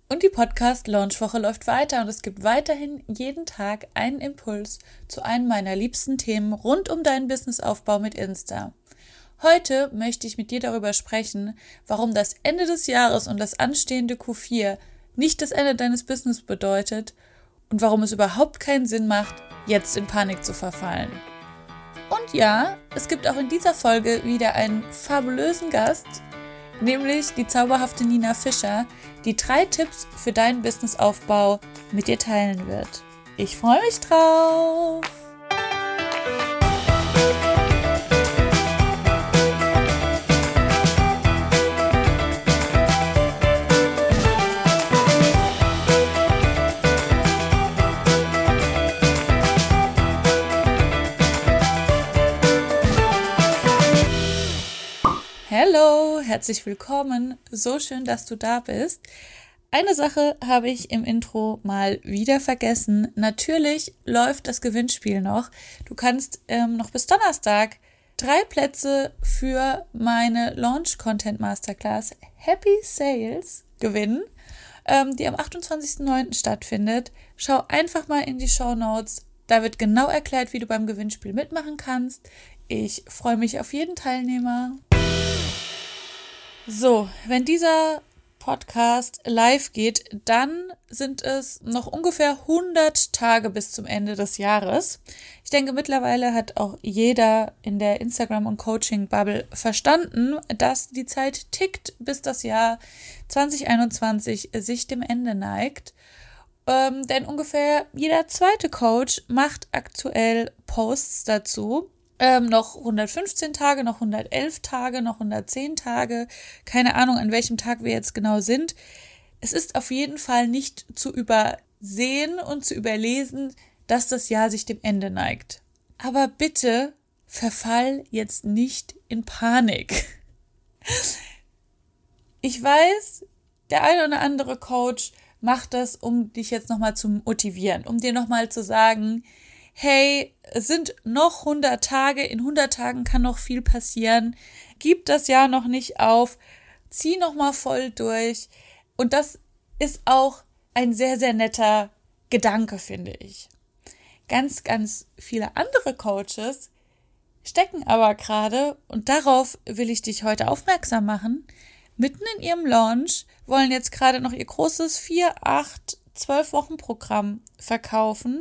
Und die Podcast-Launch-Woche läuft weiter und es gibt weiterhin jeden Tag einen Impuls zu einem meiner liebsten Themen rund um deinen Businessaufbau mit Insta. Heute möchte ich mit dir darüber sprechen, warum das Ende des Jahres und das anstehende Q4 nicht das Ende deines Business bedeutet und warum es überhaupt keinen Sinn macht, jetzt in Panik zu verfallen. Und ja, es gibt auch in dieser Folge wieder einen fabulösen Gast, nämlich die zauberhafte Nina Fischer, die 3 Tipps für deinen Businessaufbau mit dir teilen wird. Ich freue mich drauf! Hallo, herzlich willkommen. So schön, dass du da bist. Eine Sache habe ich im Intro mal wieder vergessen. Natürlich läuft das Gewinnspiel noch. Du kannst noch bis Donnerstag 3 Plätze für meine Launch Content Masterclass Happy Sales gewinnen, die am 28.09. stattfindet. Schau einfach mal in die Shownotes. Da wird genau erklärt, wie du beim Gewinnspiel mitmachen kannst. Ich freue mich auf jeden Teilnehmer. So, wenn dieser Podcast live geht, dann sind es noch ungefähr 100 Tage bis zum Ende des Jahres. Ich denke, mittlerweile hat auch jeder in der Instagram- und Coaching-Bubble verstanden, dass die Zeit tickt, bis das Jahr 2021 sich dem Ende neigt. Denn ungefähr jeder zweite Coach macht aktuell Posts dazu. Noch 115 Tage, noch 111 Tage, noch 110 Tage. Keine Ahnung, an welchem Tag wir jetzt genau sind. Es ist auf jeden Fall nicht zu übersehen und zu überlesen, dass das Jahr sich dem Ende neigt. Aber bitte verfall jetzt nicht in Panik. Ich weiß, der eine oder andere Coach macht das, um dich jetzt nochmal zu motivieren, um dir nochmal zu sagen, hey, es sind noch 100 Tage, in 100 Tagen kann noch viel passieren, gib das Jahr noch nicht auf, zieh noch mal voll durch. Und das ist auch ein sehr, sehr netter Gedanke, finde ich. Ganz, ganz viele andere Coaches stecken aber gerade, und darauf will ich dich heute aufmerksam machen, mitten in ihrem Launch, wollen jetzt gerade noch ihr großes 4, 8, 12 Wochen Programm verkaufen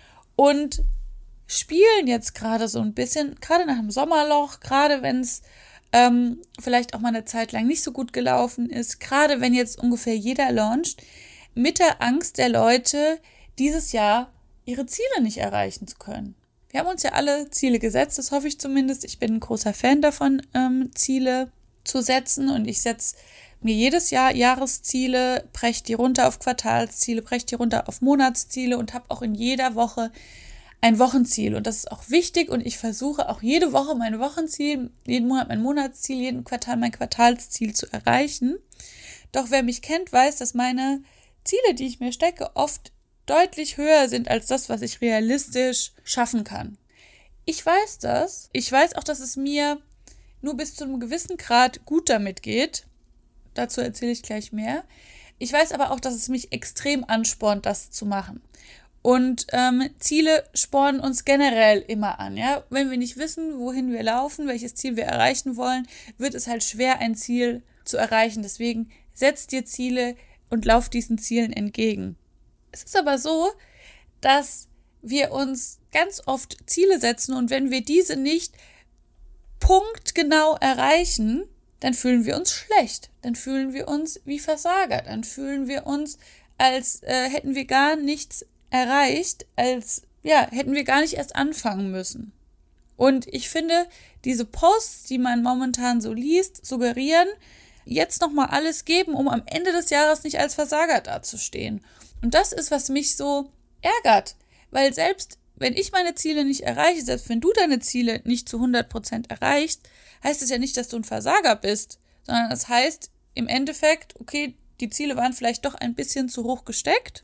und spielen jetzt gerade so ein bisschen, gerade nach dem Sommerloch, gerade wenn es vielleicht auch mal eine Zeit lang nicht so gut gelaufen ist, gerade wenn jetzt ungefähr jeder launcht, mit der Angst der Leute, dieses Jahr ihre Ziele nicht erreichen zu können. Wir haben uns ja alle Ziele gesetzt, das hoffe ich zumindest. Ich bin ein großer Fan davon, Ziele zu setzen, und ich setze mir jedes Jahr Jahresziele, breche die runter auf Quartalsziele, breche die runter auf Monatsziele und habe auch in jeder Woche ein Wochenziel, und das ist auch wichtig, und ich versuche auch jede Woche mein Wochenziel, jeden Monat mein Monatsziel, jeden Quartal mein Quartalsziel zu erreichen. Doch wer mich kennt, weiß, dass meine Ziele, die ich mir stecke, oft deutlich höher sind als das, was ich realistisch schaffen kann. Ich weiß das. Ich weiß auch, dass es mir nur bis zu einem gewissen Grad gut damit geht. Dazu erzähle ich gleich mehr. Ich weiß aber auch, dass es mich extrem anspornt, das zu machen. Und Ziele spornen uns generell immer an, ja. Wenn wir nicht wissen, wohin wir laufen, welches Ziel wir erreichen wollen, wird es halt schwer, ein Ziel zu erreichen. Deswegen setz dir Ziele und lauf diesen Zielen entgegen. Es ist aber so, dass wir uns ganz oft Ziele setzen, und wenn wir diese nicht punktgenau erreichen, dann fühlen wir uns schlecht. Dann fühlen wir uns wie Versager. Dann fühlen wir uns, als hätten wir gar nichts erreicht, als hätten wir gar nicht erst anfangen müssen. Und ich finde, diese Posts, die man momentan so liest, suggerieren, jetzt nochmal alles geben, um am Ende des Jahres nicht als Versager dazustehen. Und das ist, was mich so ärgert, weil selbst wenn ich meine Ziele nicht erreiche, selbst wenn du deine Ziele nicht zu 100% erreichst, heißt es ja nicht, dass du ein Versager bist, sondern es heißt im Endeffekt, okay, die Ziele waren vielleicht doch ein bisschen zu hoch gesteckt,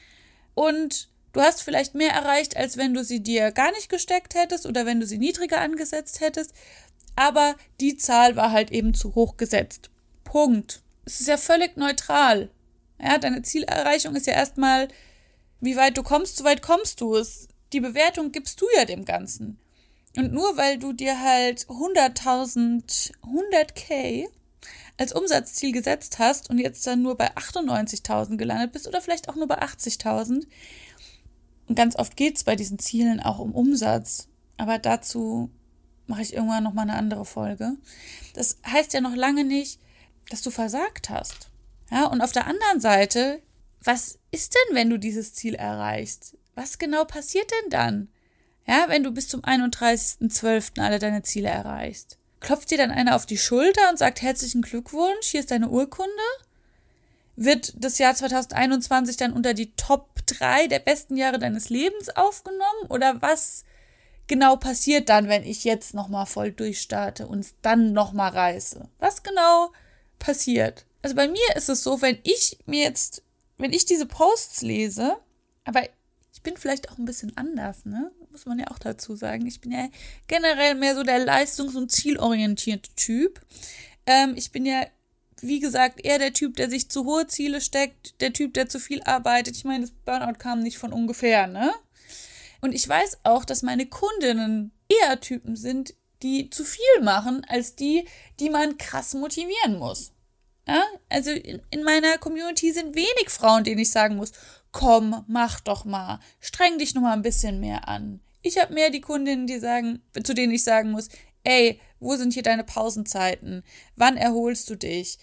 und du hast vielleicht mehr erreicht, als wenn du sie dir gar nicht gesteckt hättest oder wenn du sie niedriger angesetzt hättest. Aber die Zahl war halt eben zu hoch gesetzt. Punkt. Es ist ja völlig neutral. Ja, deine Zielerreichung ist ja erstmal, wie weit du kommst, so weit kommst du. Die Bewertung gibst du ja dem Ganzen. Und nur weil du dir halt 100k als Umsatzziel gesetzt hast und jetzt dann nur bei 98.000 gelandet bist oder vielleicht auch nur bei 80.000. Und ganz oft geht es bei diesen Zielen auch um Umsatz. Aber dazu mache ich irgendwann nochmal eine andere Folge. Das heißt ja noch lange nicht, dass du versagt hast. Ja, und auf der anderen Seite, was ist denn, wenn du dieses Ziel erreichst? Was genau passiert denn dann? Ja, wenn du bis zum 31.12. alle deine Ziele erreichst. Klopft dir dann einer auf die Schulter und sagt herzlichen Glückwunsch, hier ist deine Urkunde? Wird das Jahr 2021 dann unter die Top 3 der besten Jahre deines Lebens aufgenommen? Oder was genau passiert dann, wenn ich jetzt nochmal voll durchstarte und es dann nochmal reiße? Was genau passiert? Also bei mir ist es so, wenn ich diese Posts lese, aber ich bin vielleicht auch ein bisschen anders, ne? Muss man ja auch dazu sagen. Ich bin ja generell mehr so der leistungs- und zielorientierte Typ. Ich bin ja, wie gesagt, eher der Typ, der sich zu hohe Ziele steckt, der Typ, der zu viel arbeitet. Ich meine, das Burnout kam nicht von ungefähr, ne? Und ich weiß auch, dass meine Kundinnen eher Typen sind, die zu viel machen, als die man krass motivieren muss. Ja? Also in meiner Community sind wenig Frauen, denen ich sagen muss, komm, mach doch mal, streng dich noch mal ein bisschen mehr an. Ich habe mehr die Kundinnen, zu denen ich sagen muss, ey, wo sind hier deine Pausenzeiten? Wann erholst du dich?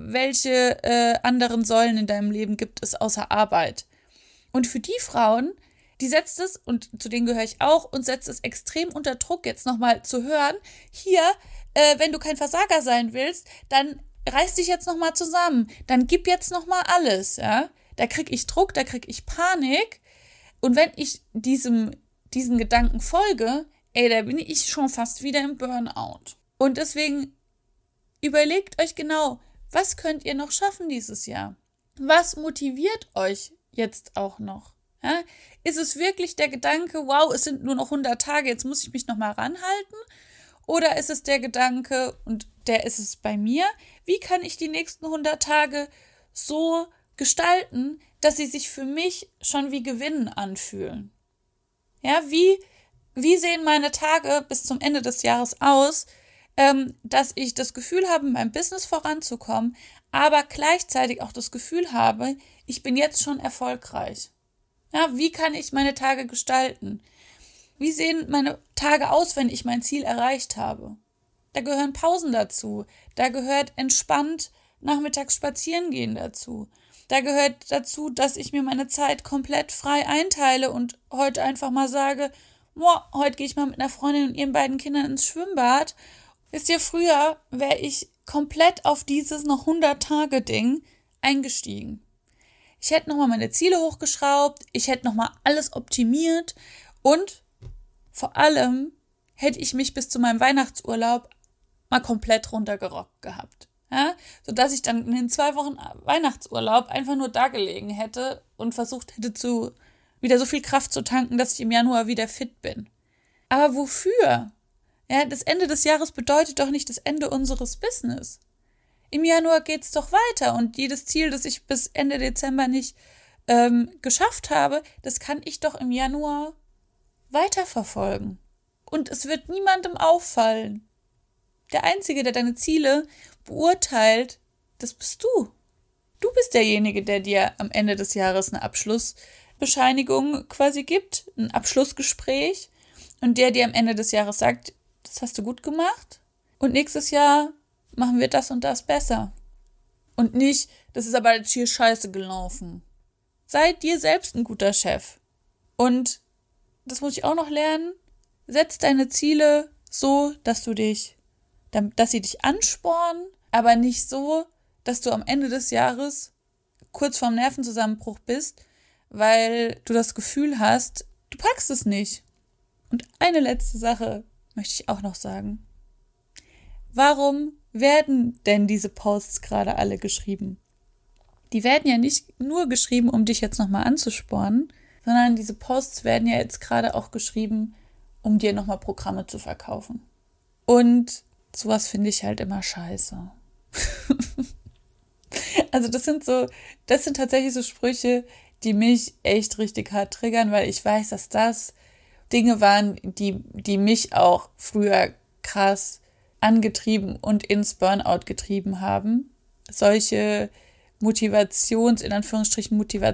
Welche anderen Säulen in deinem Leben gibt es außer Arbeit? Und für die Frauen, die setzt es, und zu denen gehöre ich auch, und setzt es extrem unter Druck, jetzt nochmal zu hören, hier, wenn du kein Versager sein willst, dann reiß dich jetzt nochmal zusammen, dann gib jetzt nochmal alles, ja. Da krieg ich Druck, da krieg ich Panik. Und wenn ich diesen Gedanken folge, da bin ich schon fast wieder im Burnout. Und deswegen überlegt euch genau, was könnt ihr noch schaffen dieses Jahr? Was motiviert euch jetzt auch noch? Ja? Ist es wirklich der Gedanke, wow, es sind nur noch 100 Tage, jetzt muss ich mich nochmal ranhalten? Oder ist es der Gedanke, und der ist es bei mir, wie kann ich die nächsten 100 Tage so gestalten, dass sie sich für mich schon wie Gewinnen anfühlen? Ja, wie sehen meine Tage bis zum Ende des Jahres aus, dass ich das Gefühl habe, in meinem Business voranzukommen, aber gleichzeitig auch das Gefühl habe, ich bin jetzt schon erfolgreich. Ja, wie kann ich meine Tage gestalten? Wie sehen meine Tage aus, wenn ich mein Ziel erreicht habe? Da gehören Pausen dazu. Da gehört entspannt nachmittags spazieren gehen dazu. Da gehört dazu, dass ich mir meine Zeit komplett frei einteile und heute einfach mal sage, heute gehe ich mal mit einer Freundin und ihren beiden Kindern ins Schwimmbad. Wisst ihr, früher wäre ich komplett auf dieses noch 100-Tage-Ding eingestiegen. Ich hätte nochmal meine Ziele hochgeschraubt, ich hätte nochmal alles optimiert und vor allem hätte ich mich bis zu meinem Weihnachtsurlaub mal komplett runtergerockt gehabt. Ja? Sodass ich dann in den 2 Wochen Weihnachtsurlaub einfach nur da gelegen hätte und versucht hätte, wieder so viel Kraft zu tanken, dass ich im Januar wieder fit bin. Aber wofür? Ja, das Ende des Jahres bedeutet doch nicht das Ende unseres Business. Im Januar geht's doch weiter und jedes Ziel, das ich bis Ende Dezember nicht geschafft habe, das kann ich doch im Januar weiterverfolgen. Und es wird niemandem auffallen. Der Einzige, der deine Ziele beurteilt, das bist du. Du bist derjenige, der dir am Ende des Jahres eine Abschlussbescheinigung quasi gibt, ein Abschlussgespräch, und der dir am Ende des Jahres sagt, das hast du gut gemacht und nächstes Jahr machen wir das und das besser. Und nicht, das ist aber jetzt hier scheiße gelaufen. Sei dir selbst ein guter Chef. Und das muss ich auch noch lernen. Setz deine Ziele so, dass sie dich anspornen, aber nicht so, dass du am Ende des Jahres kurz vorm Nervenzusammenbruch bist, weil du das Gefühl hast, du packst es nicht. Und eine letzte Sache möchte ich auch noch sagen. Warum werden denn diese Posts gerade alle geschrieben? Die werden ja nicht nur geschrieben, um dich jetzt nochmal anzuspornen, sondern diese Posts werden ja jetzt gerade auch geschrieben, um dir nochmal Programme zu verkaufen. Und sowas finde ich halt immer scheiße. Also das sind tatsächlich so Sprüche, die mich echt richtig hart triggern, weil ich weiß, dass das Dinge waren, die mich auch früher krass angetrieben und ins Burnout getrieben haben. Solche in Anführungsstrichen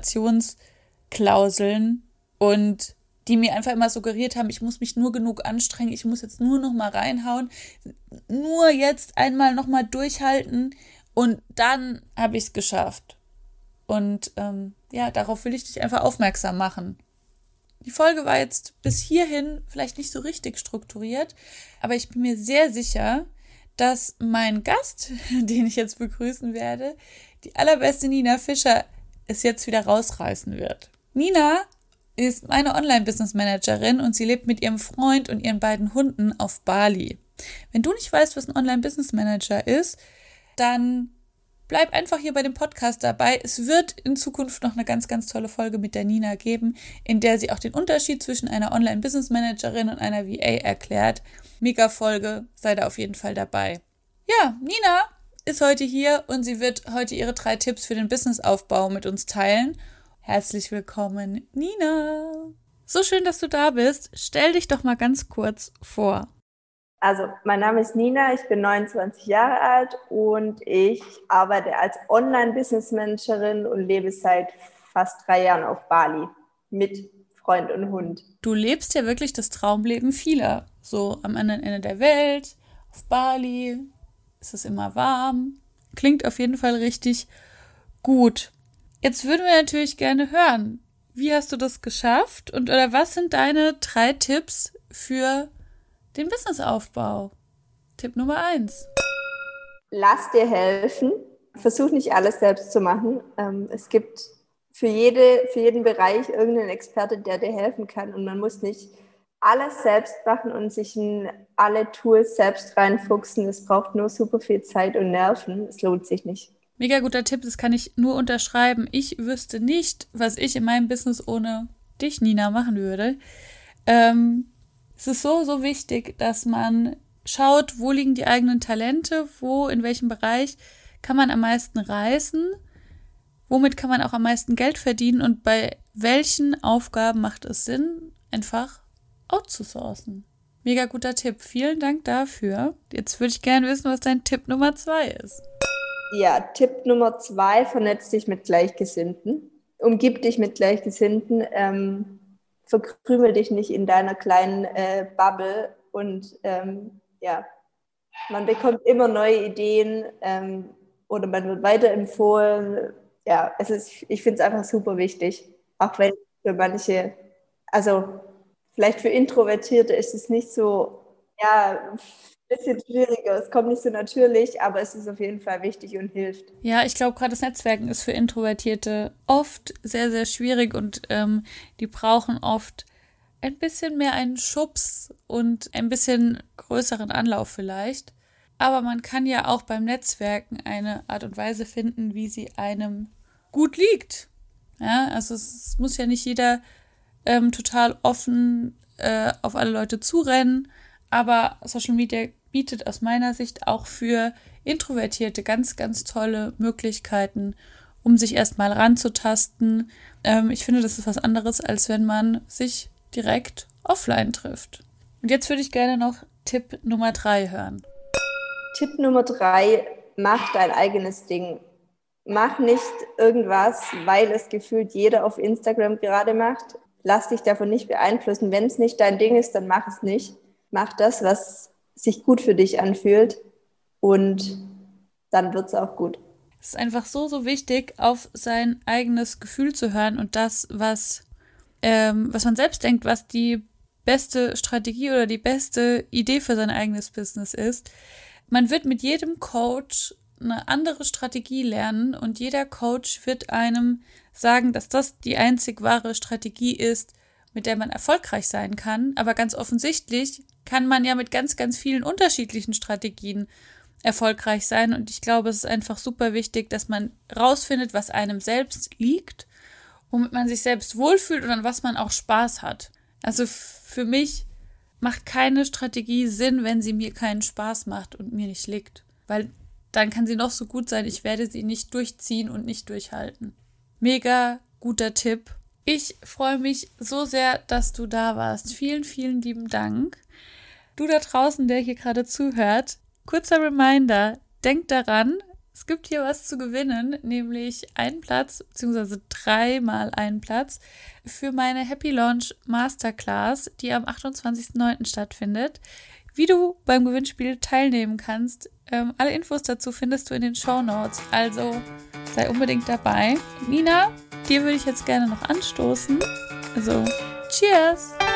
Motivationsklauseln und die mir einfach immer suggeriert haben, ich muss mich nur genug anstrengen, ich muss jetzt nur noch mal reinhauen, nur jetzt einmal noch mal durchhalten und dann habe ich es geschafft. Und darauf will ich dich einfach aufmerksam machen. Die Folge war jetzt bis hierhin vielleicht nicht so richtig strukturiert, aber ich bin mir sehr sicher, dass mein Gast, den ich jetzt begrüßen werde, die allerbeste Nina Fischer, es jetzt wieder rausreißen wird. Nina ist meine Online-Business-Managerin und sie lebt mit ihrem Freund und ihren beiden Hunden auf Bali. Wenn du nicht weißt, was ein Online-Business-Manager ist, dann bleib einfach hier bei dem Podcast dabei. Es wird in Zukunft noch eine ganz, ganz tolle Folge mit der Nina geben, in der sie auch den Unterschied zwischen einer Online-Business-Managerin und einer VA erklärt. Mega Folge, sei da auf jeden Fall dabei. Ja, Nina ist heute hier und sie wird heute ihre 3 Tipps für den Businessaufbau mit uns teilen. Herzlich willkommen, Nina. So schön, dass du da bist. Stell dich doch mal ganz kurz vor. Also, mein Name ist Nina, ich bin 29 Jahre alt und ich arbeite als Online-Business-Managerin und lebe seit fast 3 Jahren auf Bali mit Freund und Hund. Du lebst ja wirklich das Traumleben vieler. So am anderen Ende der Welt, auf Bali, ist es immer warm. Klingt auf jeden Fall richtig gut. Jetzt würden wir natürlich gerne hören, wie hast du das geschafft oder was sind deine 3 Tipps für den Businessaufbau? Tipp Nummer 1. Lass dir helfen. Versuch nicht alles selbst zu machen. Es gibt für jeden Bereich irgendeinen Experte, der dir helfen kann. Und man muss nicht alles selbst machen und sich in alle Tools selbst reinfuchsen. Es braucht nur super viel Zeit und Nerven. Es lohnt sich nicht. Mega guter Tipp, das kann ich nur unterschreiben. Ich wüsste nicht, was ich in meinem Business ohne dich, Nina, machen würde. Es ist so wichtig, dass man schaut, wo liegen die eigenen Talente, in welchem Bereich kann man am meisten reißen, womit kann man auch am meisten Geld verdienen und bei welchen Aufgaben macht es Sinn, einfach outzusourcen. Mega guter Tipp. Vielen Dank dafür. Jetzt würde ich gerne wissen, was dein Tipp Nummer 2 ist. Ja, Tipp Nummer 2, vernetz dich mit Gleichgesinnten. Umgib dich mit Gleichgesinnten. Verkrümel dich nicht in deiner kleinen Bubble und man bekommt immer neue Ideen oder man wird weiterempfohlen. Ja, ich finde es einfach super wichtig, auch wenn für manche, also vielleicht für Introvertierte ist es nicht so, ein bisschen schwieriger, es kommt nicht so natürlich, aber es ist auf jeden Fall wichtig und hilft. Ja, ich glaube, gerade das Netzwerken ist für Introvertierte oft sehr, sehr schwierig und die brauchen oft ein bisschen mehr einen Schubs und ein bisschen größeren Anlauf vielleicht. Aber man kann ja auch beim Netzwerken eine Art und Weise finden, wie sie einem gut liegt. Ja, also es muss ja nicht jeder total offen auf alle Leute zurennen, aber Social Media bietet aus meiner Sicht auch für Introvertierte ganz, ganz tolle Möglichkeiten, um sich erstmal ranzutasten. Ich finde, das ist was anderes, als wenn man sich direkt offline trifft. Und jetzt würde ich gerne noch Tipp Nummer 3 hören. Tipp Nummer 3, mach dein eigenes Ding. Mach nicht irgendwas, weil es gefühlt jeder auf Instagram gerade macht. Lass dich davon nicht beeinflussen. Wenn es nicht dein Ding ist, dann mach es nicht. Mach das, was sich gut für dich anfühlt und dann wird es auch gut. Es ist einfach so wichtig, auf sein eigenes Gefühl zu hören und das, was man selbst denkt, was die beste Strategie oder die beste Idee für sein eigenes Business ist. Man wird mit jedem Coach eine andere Strategie lernen und jeder Coach wird einem sagen, dass das die einzig wahre Strategie ist, mit der man erfolgreich sein kann. Aber ganz offensichtlich kann man ja mit ganz, ganz vielen unterschiedlichen Strategien erfolgreich sein. Und ich glaube, es ist einfach super wichtig, dass man rausfindet, was einem selbst liegt, womit man sich selbst wohlfühlt und an was man auch Spaß hat. Also für mich macht keine Strategie Sinn, wenn sie mir keinen Spaß macht und mir nicht liegt. Weil dann kann sie noch so gut sein. Ich werde sie nicht durchziehen und nicht durchhalten. Mega guter Tipp. Ich freue mich so sehr, dass du da warst. Vielen, vielen lieben Dank. Du da draußen, der hier gerade zuhört, kurzer Reminder, denk daran, es gibt hier was zu gewinnen, nämlich einen Platz, beziehungsweise 3-mal einen Platz für meine Happy Launch Masterclass, die am 28.09. stattfindet. Wie du beim Gewinnspiel teilnehmen kannst, alle Infos dazu findest du in den Shownotes, also sei unbedingt dabei. Nina, dir würde ich jetzt gerne noch anstoßen. Also, cheers!